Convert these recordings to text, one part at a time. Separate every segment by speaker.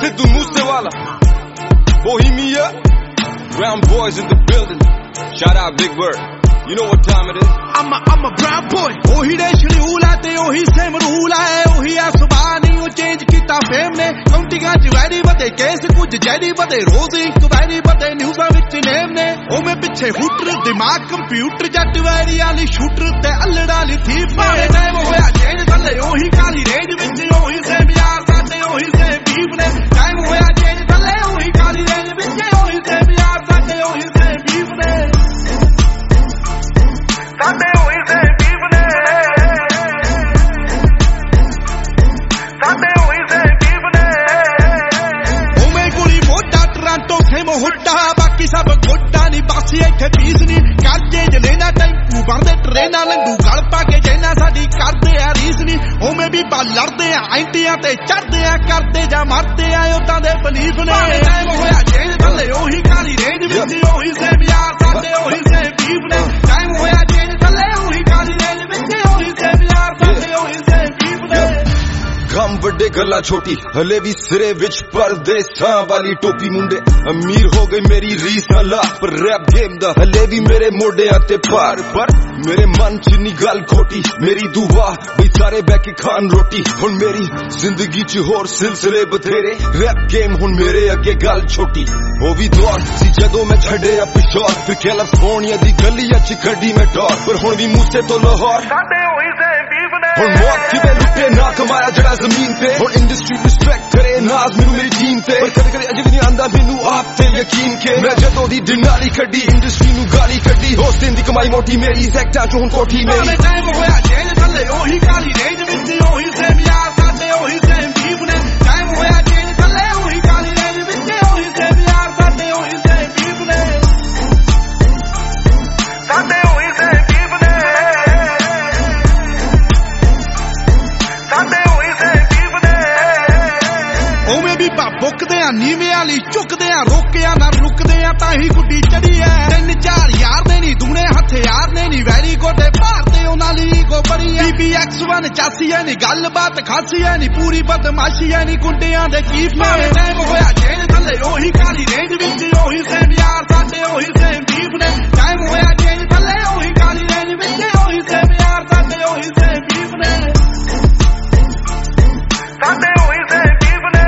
Speaker 1: Sidhu Moosewala, Bohemia, Brown boys in the building. Shout out Big Bird. You know what time it is.
Speaker 2: I'm a brown boy. Ohi de schedule hai te ohi same rule hai. Ohi a subah nahi wo change kita fame ne. Countinga ch very bade case kuch jadi bade roz ek very bade news vich name ne. O me piche hooter dimag computer jat very ali shooter te allada li thief ne. Time hoya change thalle ohi kali range vich ohi same yaar sade ohi same beef ne. Time hoya change thalle ohi kali range vich ohi same yaar sade ohi same beef ne. Sade ohi same beef ne. Sade ohi same beef ne. O me guli mota Toronto same hutta baki sab gotta ni basi ਇੱਥੇ fee ਨਹੀਂ ਕਾਜੇ ਜ ਲੈਣਾ tempo ਵਰਦੇ ਟ੍ਰੇਨਾਂ ਲੰਗੂ ਗਲ ਪਾ ਕੇ ਜੈਨਾ ਸਾਡੀ ਕਰਦੇ ਆ ਰੀਸ ਨਹੀਂ ਉਵੇਂ ਵੀ ਬਾ ਲੜਦੇ ਆ ਐਂਟੀਆਂ ਤੇ ਚੜਦੇ ਆ ਕਰਦੇ ਜਾਂ ਮਰਦੇ ਆ ਉਦਾਂ ਦੇ ਬਲੀਫ ਨੇ ਟਾਈਮ ਹੋਇਆ ਜੇਲ੍ਹ ਥੱਲੇ ਉਹੀ ਕਾਲੀ ਰੇਂਜ ਵਿੱਚ ਉਹੀ ਸੇਮ ਯਾਰ ਸਾਡੇ ਉਹੀ ਸੇਮ ਬੀਫ ਨੇ ਟਾਈਮ ਹੋਇਆ ਜੇਲ੍ਹ ਥੱਲੇ ਉਹੀ ਕਾਲੀ ਰੇਂਜ ਵਿੱਚ ਉਹੀ ਸੇਮ ਯਾਰ ਸਾਡੇ ਉਹੀ ਸੇਮ ਬੀਫ ਨੇ
Speaker 1: ਗਮ ਵੱਡੇ ਗੱਲਾਂ ਛੋਟੀ ਹਲੇ ਵੀ ਸਿਰੇ ਵਿੱਚ ਪਰਦੇਸਾਂ ਵਾਲੀ ਟੋਪੀ ਮੁੰਡੇ ਅਮੀਰ ਹੋ ਗਏ ਮੇਰੀ ਰੀਸ ਨਾ ਲਾ ਪਰ ਰੈਪ ਗੇਮ ਦਾ ਹਲੇ ਵੀ ਮੇਰੇ ਮੋਢਿਆਂ ਤੇ ਭਾਰ ਪਰ ਮੇਰੇ ਮਨ ਚ ਨੀ ਗੱਲ ਖੋਟੀ ਮੇਰੀ ਦੁਆ ਬਈ ਸਾਰੇ ਬਹਿ ਕੇ ਖਾਣ ਰੋਟੀ ਹੁਣ ਮੇਰੀ ਜ਼ਿੰਦਗੀ ਚ ਹੋਰ ਸਿਲਸਿਲੇ ਬਥੇਰੇ ਰੈਪ ਗੇਮ ਹੁਣ ਮੇਰੇ ਅੱਗੇ ਗੱਲ ਛੋਟੀ ਉਹ ਵੀ ਦੌਰ ਸੀ ਜਦੋਂ ਮੈਂ ਛੱਡਿਆ ਪਿਸ਼ੌਰ ਫਿਰ ਕੈਲੀਫੋਰਨੀਆ ਦੀ ਗਲੀਆਂ ਚ ਕੱਢੀ ਮੈਂ ਡੋਰ ਪਰ ਹੁਣ ਵੀ ਮੂਸੇ ਤੋਂ ਲਾਹੌਰ
Speaker 2: ਸਾਡੇ ਹੋਈ ਸੇਮ ਬੀਫ ਨੇ
Speaker 1: ਹੁਣ ਮੌਤ ਕਿਵੇਂ ਲੁੱਟੇ ਨਾ ਕਮਾਇਆ ਜਿਹੜਾ ਜ਼ਮੀਨ ਤੇ ਹੁਣ ਇੰਡਸਟਰੀ ਰਿਸਪੈਕਟ ਕਰੇ ਨਾਜ਼ ਮੈਨੂੰ ਮੇਰੀ ਟੀਮ ਤੇ ਪਰ ਕਦੇ ਕਦੇ ਅਜੇ ਵੀ ਨਹੀਂ ਆਂਦਾ ਮੈਨੂੰ ਆਪ ਤੇ ਯਕੀਨ ਕੇ ਮੈਂ ਜਦੋਂ ਦੀ ਦਿਨਾਲੀ ਕੱਢੀ ਇੰਡਸਟਰੀ ਨੂੰ ਗਾਲੀ ਕੱਢੀ ਹੋਸਟਿੰਗ ਦੀ ਕਮਾਈ ਮੋਟੀ ਮੇਰੀ ਸੈਕਟਾਂ ਚ ਹੁਣ ਕੋਠੀ ਮੇਰੀ
Speaker 2: ਟਾਈਮ ਹੋਇਆ ਜੇਲ੍ਹ ਥੱਲੇ ਉਹੀ ਕਾਲੀ ਰੇਂਜ ਵਿੱਚ ਉਹੀ ਸੇਮ ਯਾਰ ਸਾਡੇ ਉਹੀ ਸੇਮ ਬੀਫ ਨੇ ਟਾਈਮ ਹੋਇਆ ਜੇਲ੍ਹ ਥੱਲੇ ਉਹੀ ਕਾਲੀ ਰੇਂਜ ਵਿੱਚ ਉਹੀ ਸੇਮ ਯਾਰ ਸਾਡੇ ਉਹੀ ਸੇਮ ਬੀਫ ਨੇ ਸਾਡੇ ਉਹੀ ਸੇਮ ਬੀਫ ਨੇ ਸਾਡੇ ਉਹੀ ਸੇਮ ਬੀਫ ਨੇ ਉਵੇਂ ਵੀ ਬੁੱਕਦੇ ਆ ਨੀਵੇਂ ਵਾਲੀ ਝੁਕਦੇ ਆ ਰੋਕਿਆ ਨਾ ਰੁਕਦੇ ਆ ਤਾਂ ਹੀ ਗੁੱਡੀ ਚੜੀ ਐ 3-4 ਯਾਰ ਨੇ ਨੀ ਦੂਣੇ ਹਥਿਆਰ ਨੇ ਨੀ ਵੈਰੀ ਗੋਡੇ ਭਾਰਤੇ ਉਹਨਾਂ ਲਈ ਕੋ ਬੜੀ ਐ BBX1 ਚਾਸੀ ਐ ਨੀ ਗੱਲਬਾਤ ਖਾਸੀ ਐ ਨੀ ਪੂਰੀ ਬਦਮਾਸ਼ੀ ਐ ਨੀ ਗੁੰਡਿਆਂ ਦੇ ਕੀ ਪਾਵੇ ਟਾਈਮ ਹੋਇਆ ਜੇਲ੍ਹ ਥੱਲੇ ਉਹੀ ਕਾਲੀ ਰੇਂਜ ਵਿੱਚ ਉਹੀ ਸੇਮ ਯਾਰ ਸਾਡੇ ਉਹੀ ਸੇਮ ਬੀਫ ਨੇ ਟਾਈਮ ਹੋਇਆ ਜੇਲ੍ਹ ਥੱਲੇ ਉਹੀ ਕਾਲੀ ਰੇਂਜ ਵਿੱਚ ਉਹੀ ਸੇਮ ਯਾਰ ਸਾਡੇ ਉਹੀ ਸੇਮ ਬੀਫ ਨੇ ਸਾਡੇ ਉਹੀ ਸੇਮ ਬੀਫ ਨੇ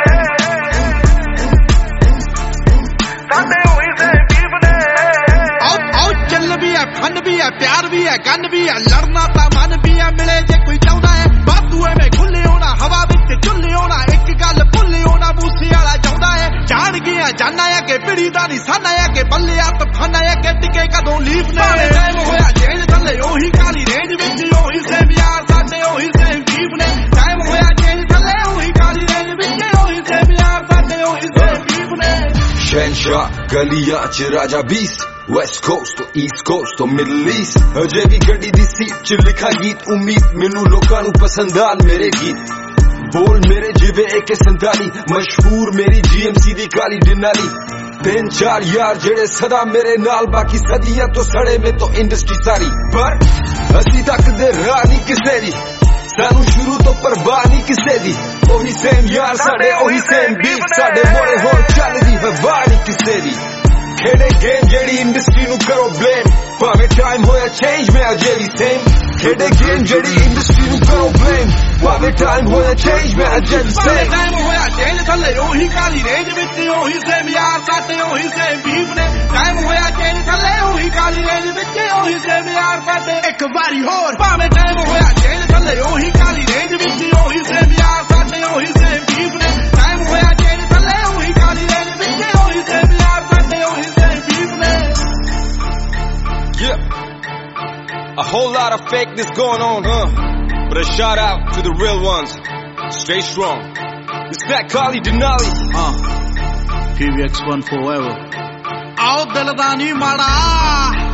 Speaker 2: ਸਾਡੇ ਉਹੀ ਸੇਮ ਬੀਫ ਨੇ ਆਓ ਚੱਲ ਵੀ ਐ ਫਨ ਵੀ ਐ ਪਿਆਰ ਵੀ ਐ ਗੰਨ ਵੀ ਐ ਲੜਨਾ ਤਾਂ ਮਨ ਵੀ ਐ ਮਿਲੇ ਜੇ ਕੋਈ ਚਾਹੁੰਦਾ ਐ ਵਾਧੂ ਐਵੇਂ ਖੁੱਲੇ ਹੋਣਾ ਹਵਾ ਵਿੱਚ ਝੁੱਲੇ ਹੋਣਾ ਇੱਕ ਗੱਲ ਭੁੱਲੇ ਹੋਣਾ ਮੂਸੇ ਵਾਲਾ ਚਾਹੁੰਦਾ ਐ ਜਾਣ ਗਿਆ ਜਾਨਾ ਐ ਕਿ ਪਿੜੀ ਦਾ ਨਿਸ਼ਾਨਾ ਐ ਕਿ ਬੱਲਿਆ ਤਫਾਨਾ ਐ ਕਿ ਟਿਕੇ ਕਦੋਂ ਲੀਫ ਨੇ ਟਾਈਮ ਹੋਇਆ ਜੇਲ੍ਹ ਥੱਲੇ ਉਹੀ ਕਾਲੀ ਰੇਂਜ ਵਿੱਚ ਉਹੀ ਸੇਮ ਯਾਰ ਸਾਡੇ ਉਹੀ ਸੇਮ ਬੀਫ ਨੇ ਟਾਈਮ ਹੋਇਆ ਜੇਲ੍ਹ ਥੱਲੇ ਉਹੀ ਕਾਲੀ ਰੇਂਜ ਵਿੱਚ ਉਹੀ ਸੇਮ ਯਾਰ ਸਾਡੇ ਉਹੀ ਸੇਮ ਬੀਫ ਨੇ
Speaker 1: ਸ਼ਹਿਨਸ਼ਾਹ ਗਲੀਆਂ ਚ ਰਾਜਾ ਬੀਸ West Coast to East Coast to Middle East ਅਜੇ ਵੀ ਗੱਡੀ ਦੀ ਸੀਟ ਚ ਲਿਖਾ ਗੀਤ ਉਮੀਦ ਮੈਨੂੰ ਲੋਕਾਂ ਨੂੰ ਪਸੰਦ ਆਣ ਮੇਰੇ ਗੀਤ ਬੋਲ ਮੇਰੇ ਜਿਵੇਂ AK-47 ਮਸ਼ਹੂਰ ਮੇਰੀ GMC ਦੀ ਕਾਲੀ ਡਿਨਾਲੀ 3-4 ਯਾਰ ਜਿਹੜੇ ਸਦਾ ਮੇਰੇ ਨਾਲ ਬਾਕੀ ਸਦੀਆਂ ਤੋਂ ਸੜੇ ਮੇ ਤੋਂ ਇੰਡਸਟਰੀ ਸਾਰੀ ਪਰ ਅਸੀਂ ਤੱਕਦੇ ਰਾਹ ਨਹੀਂ ਕਿਸੇ ਦੀ ਸਾਨੂੰ ਸ਼ੁਰੂ ਤੋਂ ਪਰਵਾਹ ਨਹੀਂ ਕਿਸੇ ਦੀ ਉਹੀ ਸੇਮ ਯਾਰ ਸਾਡੇ ਉਹੀ ਸੇਮ ਬੀਫ ਸਾਡੇ ਮੋੜੇ ਹੋਰ ਚੱਲਦੀ ਹਵਾ ਨਹੀਂ ਕਿਸੇ ਦੀ ਖੇਡੇ ਗੇਮ ਜਿਹੜੀ ਇੰਡਸਟਰੀ ਨੂੰ ਕਰੋ ਬਲੇਮ ਭਾਵੇਂ ਟਾਈਮ ਹੋਇਆ ਚੇਂਜ ਮੈਂ ਅਜੇ ਵੀ ਸੇਮ ਖੇਡੇ ਗੇਮ ਜਿਹੜੀ ਇੰਡਸਟਰੀ ਨੂੰ ਕਰੋ ਬਲੇਮ ਭਾਵੇਂ ਟਾਈਮ ਹੋਇਆ ਚੇਂਜ ਮੈਂ ਅਜੇ ਵੀ ਸੇਮ
Speaker 2: ਟਾਈਮ ਹੋਇਆ ਜੇਲ੍ਹ ਥੱਲੇ ਉਹੀ ਕਾਲੀ ਰੇਂਜ ਵਿੱਚ ਉਹੀ ਸੇਮ ਯਾਰ ਸਾਡੇ ਉਹੀ ਸੇਮ ਬੀਫ ਨੇ ਟਾਈਮ ਹੋਇਆ ਜੇਲ੍ਹ ਥੱਲੇ ਉਹੀ ਕਾਲੀ ਰੇਂਜ ਵਿੱਚ ਉਹੀ ਸੇਮ ਯਾਰ ਸਾਡੇ ਇੱਕ ਵਾਰੀ ਹੋਰ ਭਾਵੇਂ ਟਾਈਮ ਹੋਇਆ ਜੇਲ੍ਹ ਥੱਲੇ ਉਹੀ ਕਾਲੀ ਰੇਂਜ ਵਿੱਚ ਉਹੀ ਸੇਮ ਯਾਰ ਸਾਡੇ ਉਹੀ ਸੇਮ ਬੀਫ ਨੇ ਟਾਈਮ ਹੋਇਆ ਜੇਲ੍ਹ ਥੱਲੇ ਉਹੀ ਕਾਲੀ ਰੇਂਜ ਵਿੱਚ ਉਹੀ ਸੇਮ ਯਾਰ ਸਾਡੇ ਉਹੀ ਸੇਮ ਬੀਫ ਨੇ
Speaker 1: A whole lot of fakeness going on, but a shout out to the real ones. Stay strong. It's that Kali Denali.
Speaker 2: PBX1 forever. Aao dil da nahi mada.